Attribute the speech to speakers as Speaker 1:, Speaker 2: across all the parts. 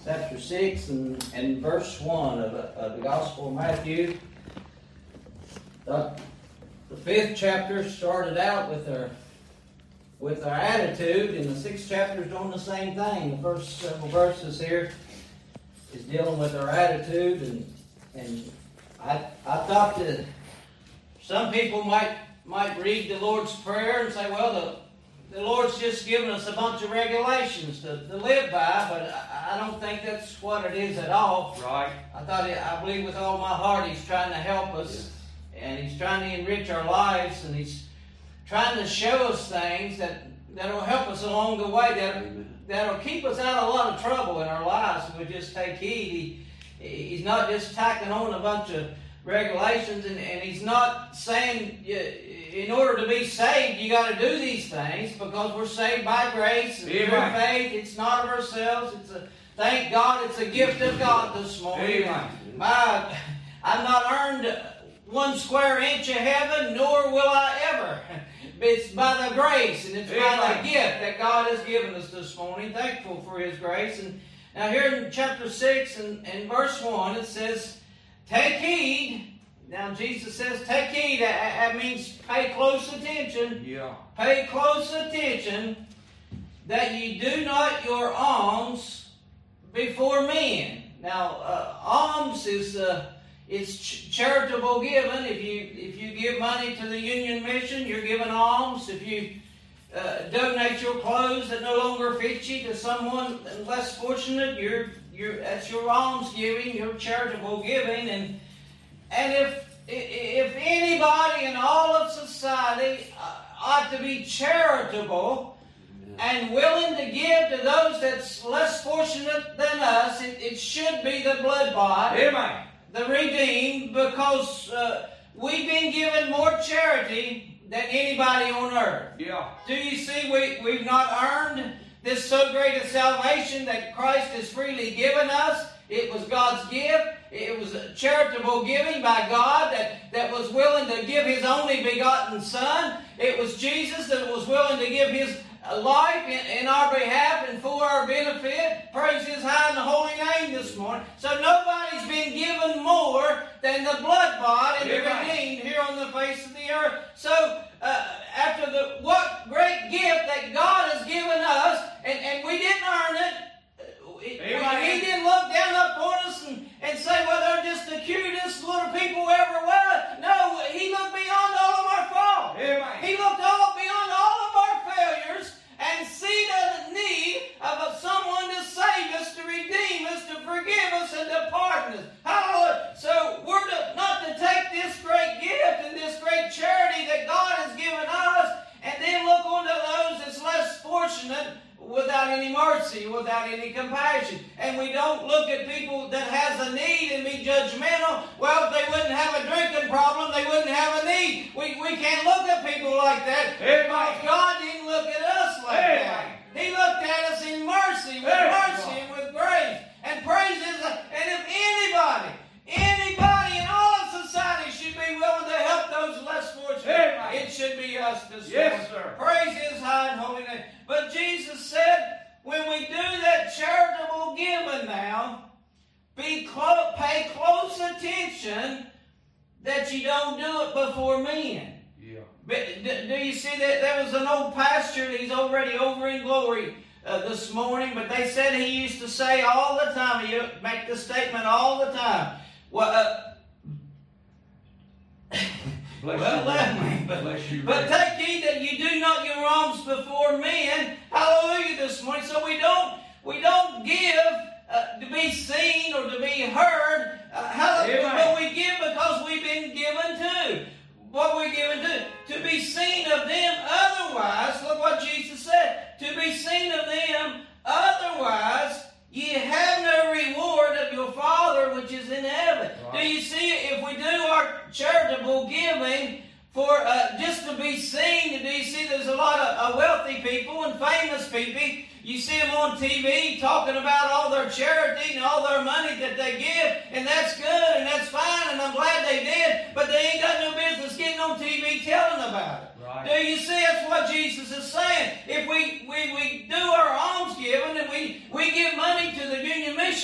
Speaker 1: chapter 6 and verse 1 of the Gospel of Matthew. The fifth chapter started out with our attitude, and the sixth chapter is doing the same thing. The first several verses here is dealing with our attitude, and I thought that some people might read the Lord's Prayer and say, well, the Lord's just given us a bunch of regulations to live by, but I don't think that's what it is at all.
Speaker 2: Right.
Speaker 1: I believe with all my heart He's trying to help us, yes. And He's trying to enrich our lives, and He's trying to show us things that'll help us along the way, that'll keep us out of a lot of trouble in our lives if we just take heed. He's not just tacking on a bunch of regulations, and He's not saying in order to be saved you got to do these things, because we're saved by grace and through faith. It's not of ourselves. Thank God it's a gift of God this morning. I've not earned 1 square inch of heaven, nor will I ever. It's by the grace, and it's by the gift that God has given us this morning. Thankful for His grace. And now here in chapter 6 and verse 1 it says, take heed. Now Jesus says take heed. That means pay close attention.
Speaker 2: Yeah.
Speaker 1: Pay close attention that ye do not your alms before men. Now alms is it's charitable giving. If you give money to the Union Mission, you're giving alms. If you donate your clothes that no longer fit you to someone less fortunate, that's your alms giving, your charitable giving. And if anybody in all of society ought to be charitable and willing to give to those that's less fortunate than us, it should be the blood-bought.
Speaker 2: Amen.
Speaker 1: The redeemed, because we've been given more charity than anybody on earth.
Speaker 2: Yeah.
Speaker 1: Do you see we've not earned this so great a salvation that Christ has freely given us? It was God's gift. It was a charitable giving by God that was willing to give His only begotten Son. It was Jesus that was willing to give His life in our behalf and for our benefit. Praise His high and holy name this morning. So nobody's been given more than the blood-bought and the redeemed here on the face of the earth. So after what great gift that God has given us, and we didn't earn it. He didn't look down upon us and say, well, they're just the cutest little people ever was. No, He looked beyond all of our faults. He looked beyond all of our failures and see the need of someone to save us, to redeem us, to forgive us, and to pardon us. Hallelujah. So we're not to take this great gift and this great charity that God has given us and then look on to those that's less fortunate without any mercy, without any compassion. And we don't look at people that has a need and be judgmental. Well, if they wouldn't have a drinking problem, they wouldn't have a need. We can't look at people like that. Because God didn't look at us like that. He looked at us in mercy, with mercy and with grace. And praises. And if anybody in all of society should be willing to help those less fortunate, it should be us this morning.
Speaker 2: Yes, sir.
Speaker 1: Praise His high and holy name. But Jesus said, when we do that charitable giving now, pay close attention that you don't do it before men.
Speaker 2: Yeah.
Speaker 1: But do you see that there was an old pastor, he's already over in glory this morning, but they said he used to say all the time, he make the statement all the time. Well, but take heed that you do not your alms before men. Hallelujah this morning. So we don't give to be seen or to be heard. Hallelujah. But we give because we've been given to. What we're given to be seen of them. Otherwise, look what Jesus said. To be seen of them. Otherwise, ye have no reward of your Father which is in heaven. Right. Do you see, if we do our charitable giving for just to be seen, do you see there's a lot of wealthy people and famous people. You see them on TV talking about all their charity and all their money that they give, and that's good and that's fine, and I'm glad they did, but they ain't got no business getting on TV telling about it. Right. Do you see that's what Jesus is saying? If we do our alms giving and we give money to the Union Mission,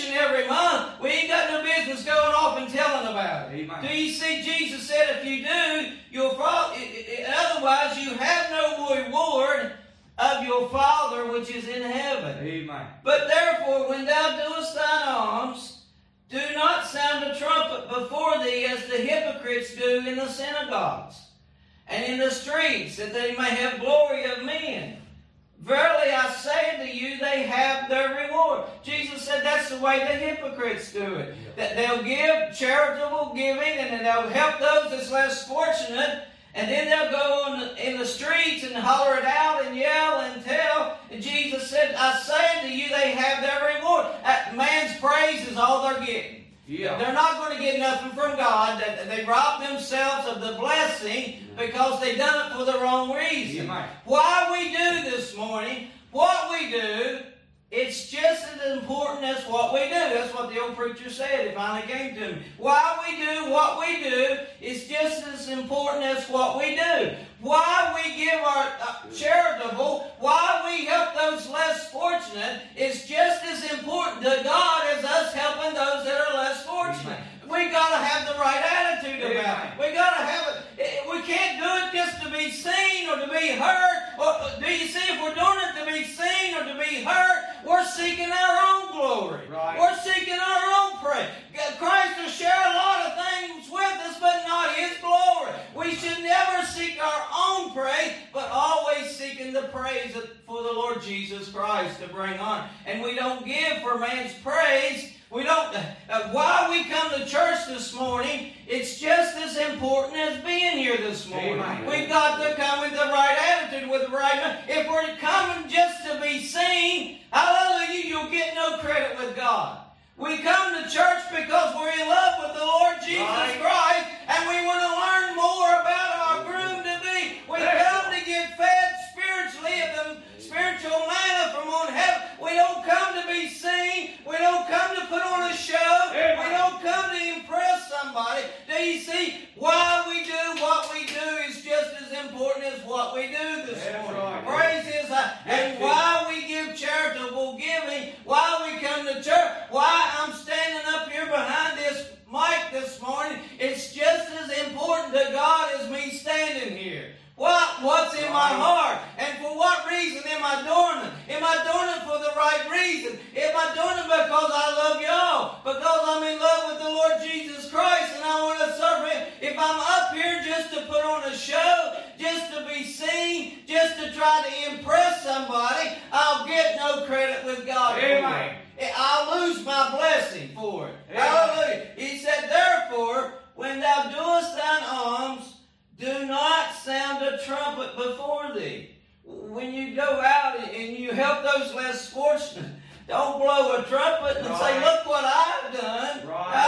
Speaker 2: Amen.
Speaker 1: Do you see? Jesus said, if you do, you'll fall. Otherwise, you have no reward of your Father which is in heaven.
Speaker 2: Amen.
Speaker 1: But therefore, when thou doest thine alms, do not sound a trumpet before thee, as the hypocrites do in the synagogues and in the streets, that they may have glory of men. Verily I say unto you, they have their reward. Jesus said that's the way the hypocrites do it. That they'll give charitable giving, and then they'll help those that's less fortunate, and then they'll go in the streets and holler it out and yell and tell. And Jesus said, I say unto you, they have their reward. Man's praise is all they're getting.
Speaker 2: Yeah.
Speaker 1: They're not going to get nothing from God. They rob themselves of the blessing because they've done it for the wrong reason.
Speaker 2: Yeah.
Speaker 1: Why we do this morning, what we do, it's just as important as what we do. That's what the old preacher said. It finally came to me. Why we do what we do is just as important as what we do. Why we give our charitable, why we help those less fortunate is just as important to God as us helping those that are less fortunate. We got to have the right attitude about it. We got to have it. We can't do it just to be seen or to be heard. Or, do you see, if we're doing it to be seen or to be heard, we're seeking our own glory.
Speaker 2: Right.
Speaker 1: We're seeking our own praise. Christ will share a lot of things with us, but not His glory. We should never seek our own praise, but always seeking the praise for the Lord Jesus Christ to bring on. And we don't give for man's praise. We don't. Why we come to church this morning, it's just as important as being here this morning.
Speaker 2: Amen.
Speaker 1: We've got to come with the right attitude, with the right mind. If we're coming just to be seen, hallelujah, you'll get no credit with God. We come to church because we're in love with the Lord Jesus Christ, and we want to learn more about our groom to be. We come to get fed spiritually of the spiritual manna from on heaven. We don't come to be seen. We don't come to put on a show. We don't come to impress somebody. Do you see? Why we do what we do is just as important as what we do this morning.
Speaker 2: Right.
Speaker 1: Praise His name. And why we give charitable giving, why we come to church, why I'm standing up here behind this mic this morning, it's just as important to God as me standing here. What's in my heart? And for what reason am I doing it? Am I doing it for the right reason? Am I doing it because I love y'all? Because I'm in love with the Lord Jesus Christ and I want to serve Him? If I'm up here just to put on a show, just to be seen, just to try to impress somebody, I'll get no credit with God.
Speaker 2: Amen.
Speaker 1: I'll lose my blessing for it.
Speaker 2: Amen.
Speaker 1: Hallelujah. He said, therefore, when thou doest thine alms, do not sound a trumpet before thee. When you go out and you help those less fortunate, don't blow a trumpet and say, look what I've done.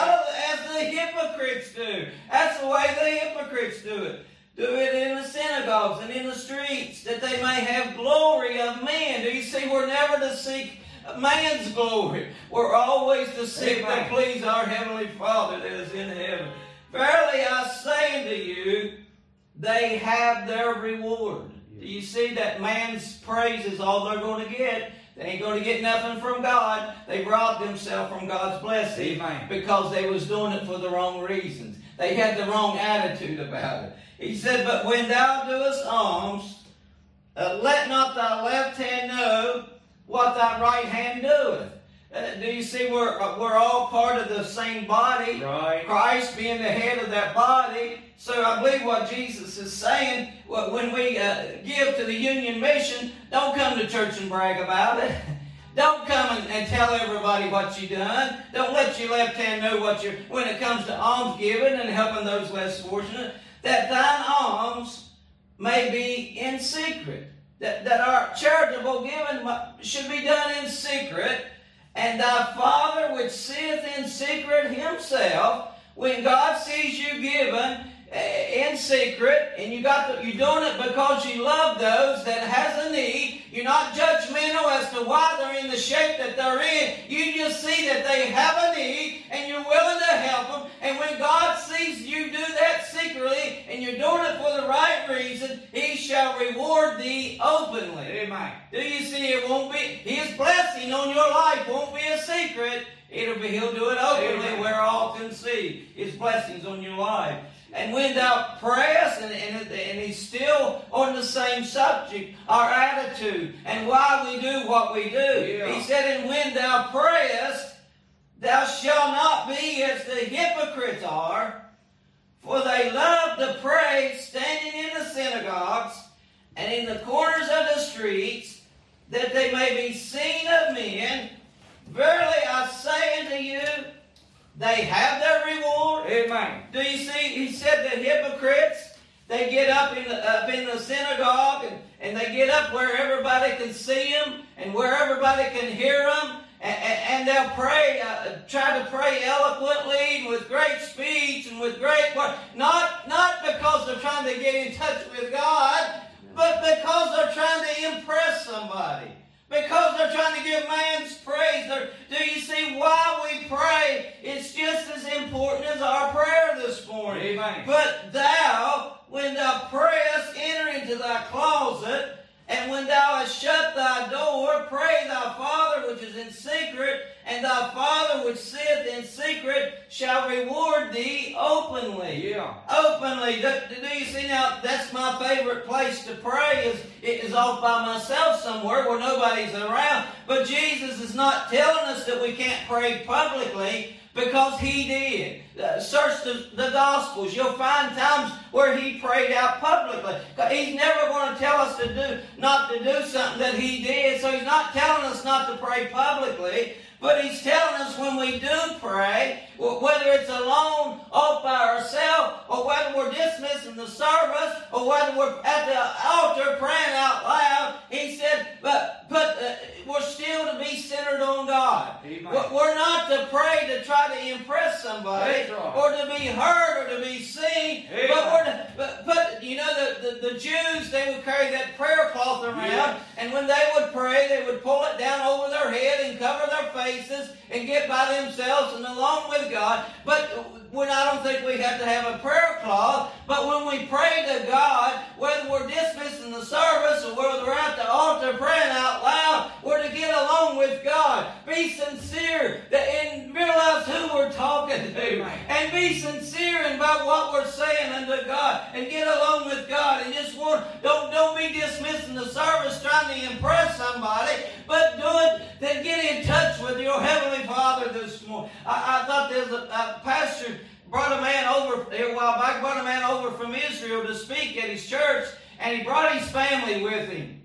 Speaker 1: As the hypocrites do. That's the way the hypocrites do it. Do it in the synagogues and in the streets, that they may have glory of men. Do you see, we're never to seek man's glory. We're always to seek to please our Heavenly Father that is in heaven. Verily I say unto you, they have their reward. Do you see that man's praise is all they're going to get? They ain't going to get nothing from God. They robbed themselves from God's blessing because they was doing it for the wrong reasons. They had the wrong attitude about it. He said, but when thou doest alms, let not thy left hand know what thy right hand doeth. Do you see we're all part of the same body?
Speaker 2: Right.
Speaker 1: Christ being the head of that body. So I believe what Jesus is saying, when we give to the Union Mission, don't come to church and brag about it. Don't come and tell everybody what you've done. Don't let your left hand know when it comes to alms giving and helping those less fortunate, that thine alms may be in secret. That our charitable giving should be done in secret. And thy Father which seeth in secret Himself, when God sees you giving in secret, and you're doing it because you love those that has a need. You're not judgmental as to why they're in the shape that they're in. You just see that they have a need, and you're you're willing to help them. And when God sees you do that secretly and you're doing it for the right reason, He shall reward thee openly.
Speaker 2: Amen.
Speaker 1: Do you see? It won't be, His blessing on your life won't be a secret. He'll do it openly.
Speaker 2: Amen.
Speaker 1: Where all can see His blessings on your life. And when thou prayest, and he's still on the same subject, our attitude, and why we do what we do.
Speaker 2: Yeah.
Speaker 1: He said, and when thou prayest, thou shalt not be as the hypocrites are, for they love to pray standing in the synagogues and in the corners of the streets, that they may be seen of men. Verily I say unto you, they have their reward.
Speaker 2: Amen.
Speaker 1: Do you see? He said the hypocrites, they get up in the synagogue and they get up where everybody can see them and where everybody can hear them. And they'll pray, try to pray eloquently and with great speech and with great words. Not because they're trying to get in touch with God, but because they're trying to impress somebody. Because they're trying to give man's praise. Do you see why we pray? It's just as important as our prayer this morning.
Speaker 2: Amen.
Speaker 1: But thou, when thou prayest, enter into thy closet, and when thou hast shut thy door, pray thy Father which is in secret, and thy Father which sitteth in secret shall reward thee openly.
Speaker 2: Yeah.
Speaker 1: Openly. Do you see now? That's my favorite place to pray. Is off by myself somewhere where nobody's around. But Jesus is not telling us that we can't pray publicly, because He did. Search the Gospels. You'll find times where He prayed out publicly. He's never going to tell us not to do something that He did. So He's not telling us not to pray publicly. But He's telling us when we do pray, whether it's alone, off by ourselves, or whether we're dismissing the service, or whether we're at the altar praying out loud, He said, but we're still to be centered on God.
Speaker 2: Amen.
Speaker 1: We're not to pray to try to impress somebody,
Speaker 2: right.
Speaker 1: or to be heard, or to be seen.
Speaker 2: Amen.
Speaker 1: But you know, the Jews, they would carry that prayer cloth around,
Speaker 2: Yeah.
Speaker 1: and when they would pray, they would pull it down over their head and cover their faces and get by themselves and alone with God. But I don't think we have to have a prayer cloth. But when we pray to God, whether we're dismissing the service or whether we're at the altar praying out loud, we're to get along with God. Be sincere and realize who we're talking to.
Speaker 2: Amen.
Speaker 1: And be sincere about what we're saying unto God. And get along with God. And just don't be dismissing the service trying to impress somebody. But do it, then get in touch with your Heavenly Father this morning. I thought there's a pastor brought a man over a while back, brought a man over from Israel to speak at his church, and he brought his family with him.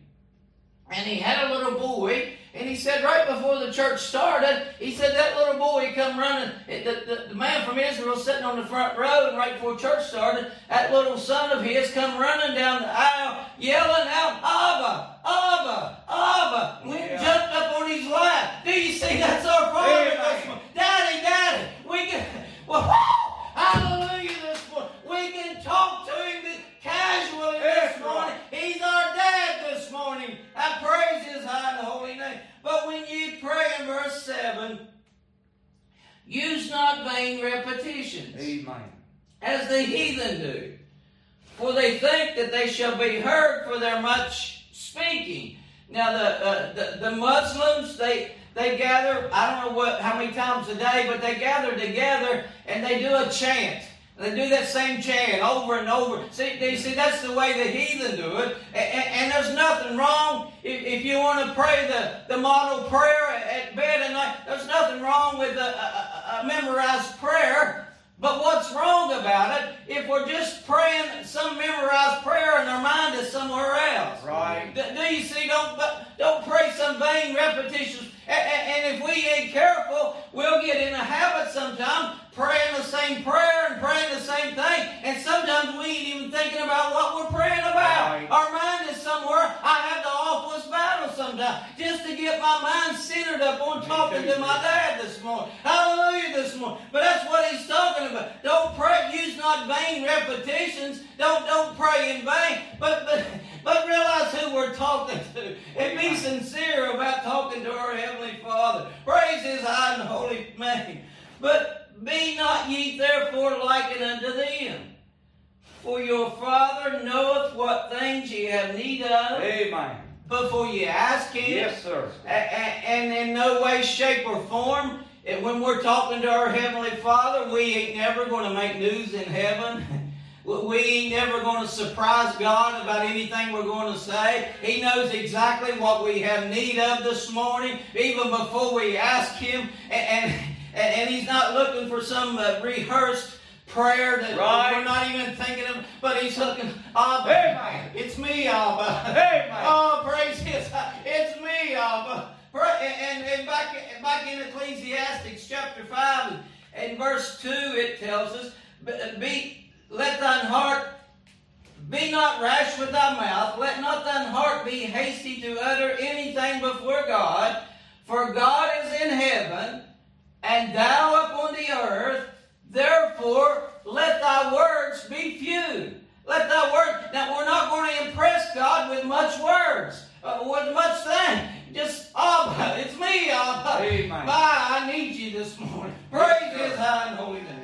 Speaker 1: And he had a little boy, and he said right before the church started, he said that little boy come running, the man from Israel sitting on the front row, and right before church started, that little son of his come running down the aisle, yelling out, Abba, Abba, Abba. We jumped up on his lap. Do you see? That's our Father. Daddy, Daddy. We can, hallelujah this morning. We can talk to Him casually this morning. He's our dad this morning. I praise His high and holy name. But when you pray in verse 7, use not vain repetitions.
Speaker 2: Amen.
Speaker 1: As the heathen do. For they think that they shall be heard for their much speaking. Now the Muslims, they gather, I don't know how many times a day, but they gather together and they do a chant. They do that same chant over and over. See, that's the way the heathen do it. And there's nothing wrong if you want to pray the model prayer at bed at night. There's nothing wrong with a memorized prayer. But what's wrong about it, if we're just praying some memorized prayer and our mind is somewhere else?
Speaker 2: Right.
Speaker 1: Do you see? Don't pray some vain repetitions. And if we ain't careful, we'll get in a habit sometimes praying the same prayer and praying the same thing. And sometimes we ain't even thinking about what we're praying about.
Speaker 2: Right.
Speaker 1: Our mind is somewhere. I have the awfulest battle sometimes just to get my mind centered up on talking to my dad this morning. Hallelujah this morning. But that's what he's talking about. Don't pray. Use not vain repetitions. Don't pray in vain. But realize who we're talking to. And be sincere about talking to our Heavenly Father. Praise His high and holy name. But be Be not ye therefore likened unto them. For your Father knoweth what things ye have need of.
Speaker 2: Amen.
Speaker 1: Before you ask Him.
Speaker 2: Yes, sir.
Speaker 1: And in no way, shape, or form, when we're talking to our Heavenly Father, we ain't never going to make news in heaven. We ain't never going to surprise God about anything we're going to say. He knows exactly what we have need of this morning, even before we ask Him. And He's not looking for some rehearsed prayer that we're not even thinking of, but He's looking, Abba,
Speaker 2: Amen.
Speaker 1: It's me, Abba.
Speaker 2: Amen.
Speaker 1: Oh, praise His, it's me, Abba. And back in Ecclesiastes chapter 5 and verse 2, it tells us, let thine heart be not rash with thy mouth, let not thine heart be hasty to utter anything before God, for God is in heaven, and thou upon the earth, therefore let thy words be few. Let thy words. Now we're not going to impress God with much words, with much thing. Just, Abba, it's me, Abba.
Speaker 2: Amen.
Speaker 1: Bye, I need you this morning. Praise His high and holy name.